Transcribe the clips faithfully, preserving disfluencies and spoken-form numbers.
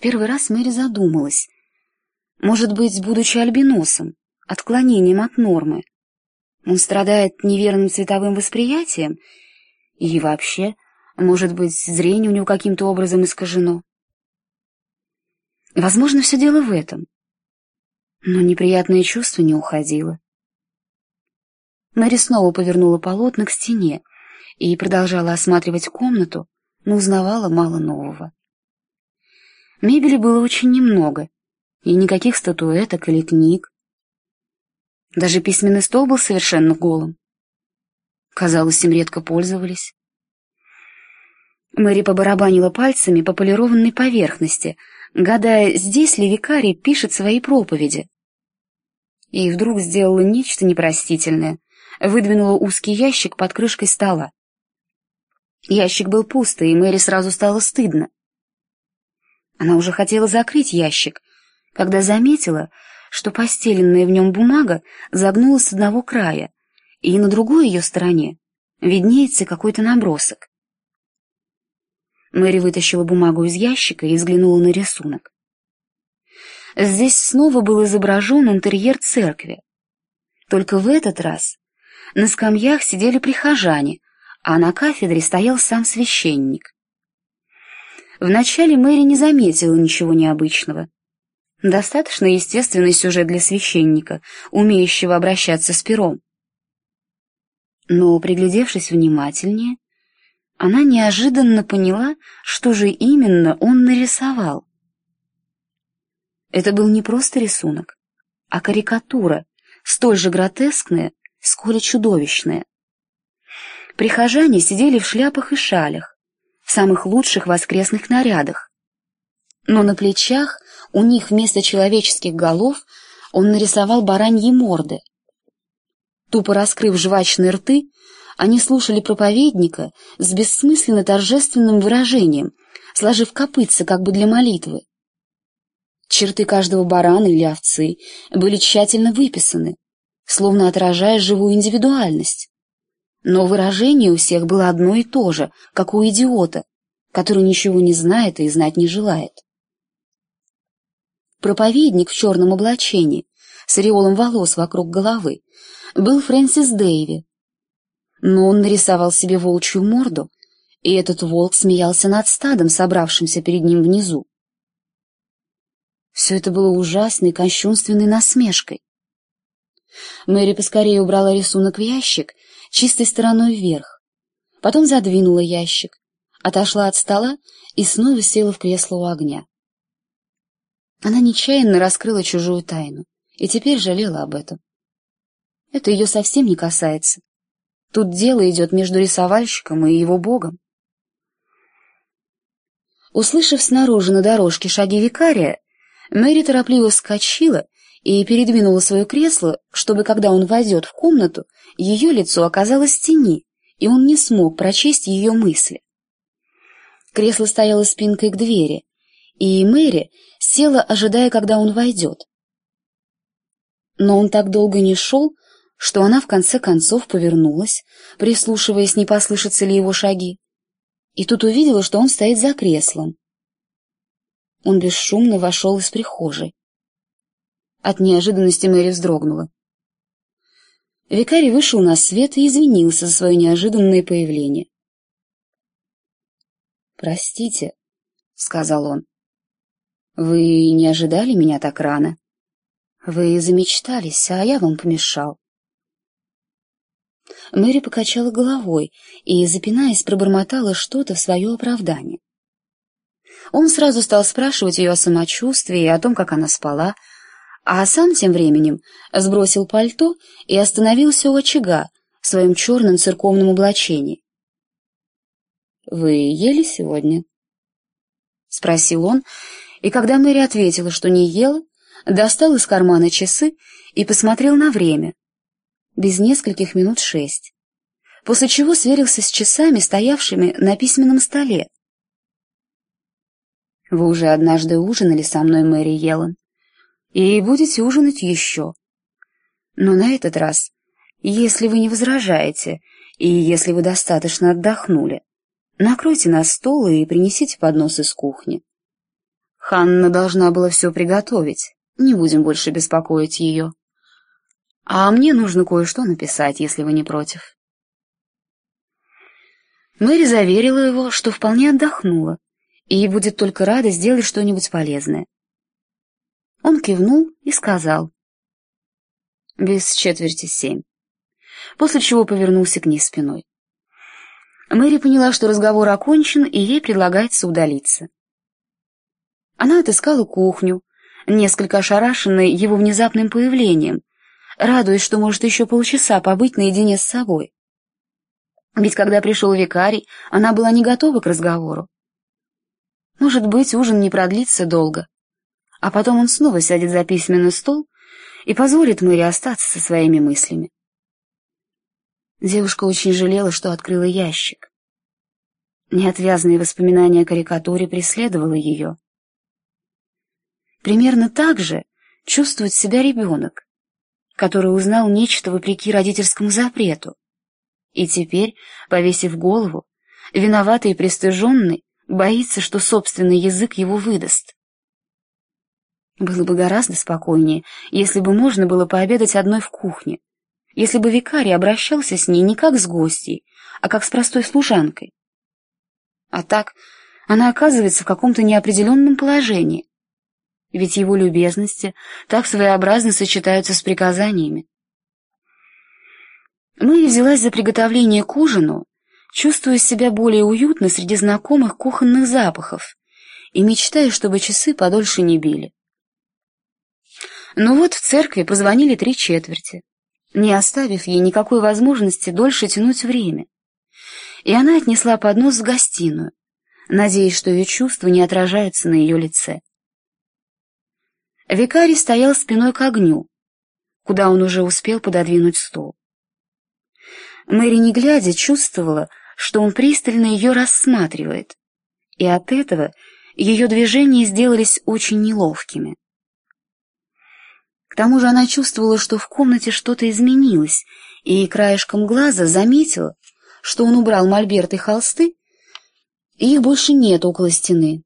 первый раз Мэри задумалась. Может быть, будучи альбиносом, отклонением от нормы, он страдает неверным цветовым восприятием, и вообще, может быть, зрение у него каким-то образом искажено. Возможно, все дело в этом. Но неприятное чувство не уходило. Мэри снова повернула полотна к стене и продолжала осматривать комнату, но узнавала мало нового. Мебели было очень немного, и никаких статуэток или книг. Даже письменный стол был совершенно голым. Казалось, им редко пользовались. Мэри побарабанила пальцами по полированной поверхности, гадая, здесь ли викарий пишет свои проповеди. И вдруг сделала нечто непростительное, выдвинула узкий ящик под крышкой стола. Ящик был пустый, и Мэри сразу стало стыдно. Она уже хотела закрыть ящик, когда заметила, что постеленная в нем бумага загнулась с одного края, и на другой ее стороне виднеется какой-то набросок. Мэри вытащила бумагу из ящика и взглянула на рисунок. Здесь снова был изображен интерьер церкви. Только в этот раз на скамьях сидели прихожане, а на кафедре стоял сам священник. Вначале Мэри не заметила ничего необычного. Достаточно естественный сюжет для священника, умеющего обращаться с пером. Но, приглядевшись внимательнее, она неожиданно поняла, что же именно он нарисовал. Это был не просто рисунок, а карикатура, столь же гротескная, сколь и чудовищная. Прихожане сидели в шляпах и шалях, в самых лучших воскресных нарядах. Но на плечах у них вместо человеческих голов он нарисовал бараньи морды. Тупо раскрыв жвачные рты, они слушали проповедника с бессмысленно торжественным выражением, сложив копытца как бы для молитвы. Черты каждого барана или овцы были тщательно выписаны, словно отражая живую индивидуальность. Но выражение у всех было одно и то же, как у идиота, который ничего не знает и знать не желает. Проповедник в черном облачении, с ореолом волос вокруг головы, был Фрэнсис Дэйви. Но он нарисовал себе волчью морду, и этот волк смеялся над стадом, собравшимся перед ним внизу. Все это было ужасной, кощунственной насмешкой. Мэри поскорее убрала рисунок в ящик, чистой стороной вверх, потом задвинула ящик, отошла от стола и снова села в кресло у огня. Она нечаянно раскрыла чужую тайну и теперь жалела об этом. Это ее совсем не касается. Тут дело идет между рисовальщиком и его богом. Услышав снаружи на дорожке шаги викария, Мэри торопливо вскочила и передвинула свое кресло, чтобы, когда он войдет в комнату, ее лицо оказалось в тени, и он не смог прочесть ее мысли. Кресло стояло спинкой к двери, и Мэри села, ожидая, когда он войдет. Но он так долго не шел, что она в конце концов повернулась, прислушиваясь, не послышатся ли его шаги, и тут увидела, что он стоит за креслом. Он бесшумно вошел из прихожей. От неожиданности Мэри вздрогнула. Викарий вышел на свет и извинился за свое неожиданное появление. «Простите», — сказал он, — «вы не ожидали меня так рано? Вы замечтались, а я вам помешал». Мэри покачала головой и, запинаясь, пробормотала что-то в свое оправдание. Он сразу стал спрашивать ее о самочувствии и о том, как она спала, а сам тем временем сбросил пальто и остановился у очага в своем черном церковном облачении. «Вы ели сегодня?» — спросил он, и когда Мэри ответила, что не ела, достал из кармана часы и посмотрел на время. Без нескольких минут шесть, после чего сверился с часами, стоявшими на письменном столе. «Вы уже однажды ужинали со мной, Мэри Йеллен, и будете ужинать еще. Но на этот раз, если вы не возражаете, и если вы достаточно отдохнули, накройте на стол и принесите поднос из кухни. Ханна должна была все приготовить, не будем больше беспокоить ее. А мне нужно кое-что написать, если вы не против». Мэри заверила его, что вполне отдохнула, и ей будет только рада сделать что-нибудь полезное. Он кивнул и сказал: «Без четверти семь», после чего повернулся к ней спиной. Мэри поняла, что разговор окончен, и ей предлагается удалиться. Она отыскала кухню, несколько ошарашенная его внезапным появлением, радуясь, что может еще полчаса побыть наедине с собой. Ведь когда пришел викарий, она была не готова к разговору. Может быть, ужин не продлится долго, а потом он снова сядет за письменный стол и позволит Мэри остаться со своими мыслями. Девушка очень жалела, что открыла ящик. Неотвязные воспоминания о карикатуре преследовало ее. Примерно так же чувствует себя ребенок, который узнал нечто вопреки родительскому запрету, и теперь, повесив голову, виноватый и пристыженный, боится, что собственный язык его выдаст. Было бы гораздо спокойнее, если бы можно было пообедать одной в кухне, если бы викарий обращался с ней не как с гостьей, а как с простой служанкой. А так она оказывается в каком-то неопределенном положении, ведь его любезности так своеобразно сочетаются с приказаниями. Мэри взялась за приготовление к ужину, чувствуя себя более уютно среди знакомых кухонных запахов и мечтая, чтобы часы подольше не били. Но вот в церкви позвонили три четверти, не оставив ей никакой возможности дольше тянуть время, и она отнесла поднос в гостиную, надеясь, что ее чувства не отражаются на ее лице. Викарий стоял спиной к огню, куда он уже успел пододвинуть стол. Мэри, не глядя, чувствовала, что он пристально ее рассматривает, и от этого ее движения сделались очень неловкими. К тому же она чувствовала, что в комнате что-то изменилось, и краешком глаза заметила, что он убрал мольберт и холсты, и их больше нет около стены.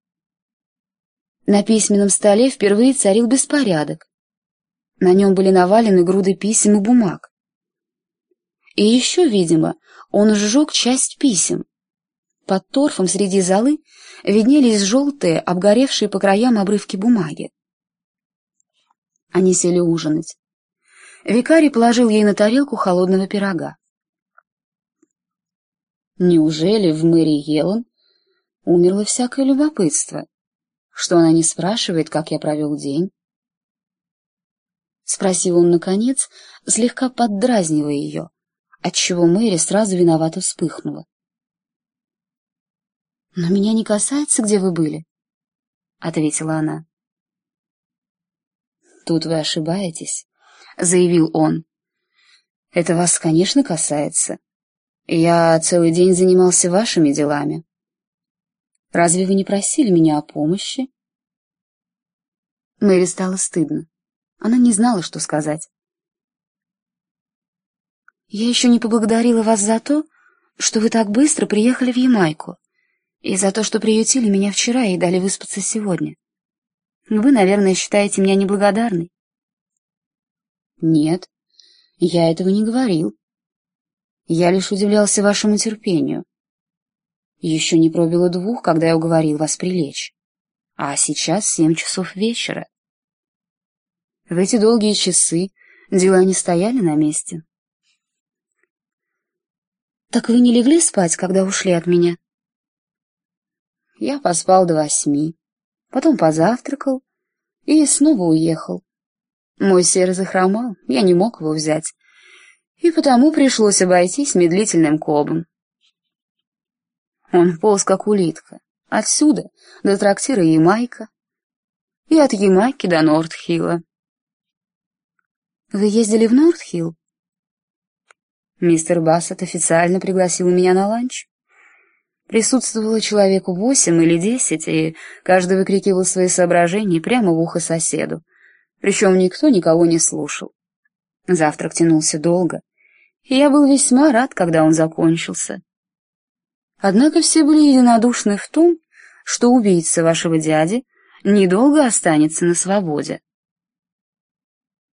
На письменном столе впервые царил беспорядок. На нем были навалены груды писем и бумаг. И еще, видимо, он сжег часть писем. Под торфом среди золы виднелись желтые, обгоревшие по краям обрывки бумаги. Они сели ужинать. Викарий положил ей на тарелку холодного пирога. Неужели в Мэри Йеллен умерло всякое любопытство, что она не спрашивает, как я провел день? Спросил он наконец, слегка поддразнивая ее, отчего Мэри сразу виновато вспыхнула. «Но меня не касается, где вы были», — ответила она. «Тут вы ошибаетесь», — заявил он. «Это вас, конечно, касается. Я целый день занимался вашими делами. Разве вы не просили меня о помощи?» Мэри стало стыдно. Она не знала, что сказать. «Я еще не поблагодарила вас за то, что вы так быстро приехали в Ямайку, и за то, что приютили меня вчера и дали выспаться сегодня. Вы, наверное, считаете меня неблагодарной». «Нет, я этого не говорил. Я лишь удивлялся вашему терпению. Еще не пробило двух, когда я уговорил вас прилечь. А сейчас семь часов вечера. В эти долгие часы дела не стояли на месте». «Так вы не легли спать, когда ушли от меня?» «Я поспал до восьми, потом позавтракал и снова уехал. Мой серый захромал, я не мог его взять, и потому пришлось обойтись медлительным кобом. Он полз, как улитка, отсюда до трактира Ямайка и от Ямайки до Норт-Хилла». «Вы ездили в Норт-Хилл?» «Мистер Бассет официально пригласил меня на ланч. Присутствовало человеку восемь или десять, и каждый выкрикивал свои соображения прямо в ухо соседу, причем никто никого не слушал. Завтрак тянулся долго, и я был весьма рад, когда он закончился. Однако все были единодушны в том, что убийца вашего дяди недолго останется на свободе.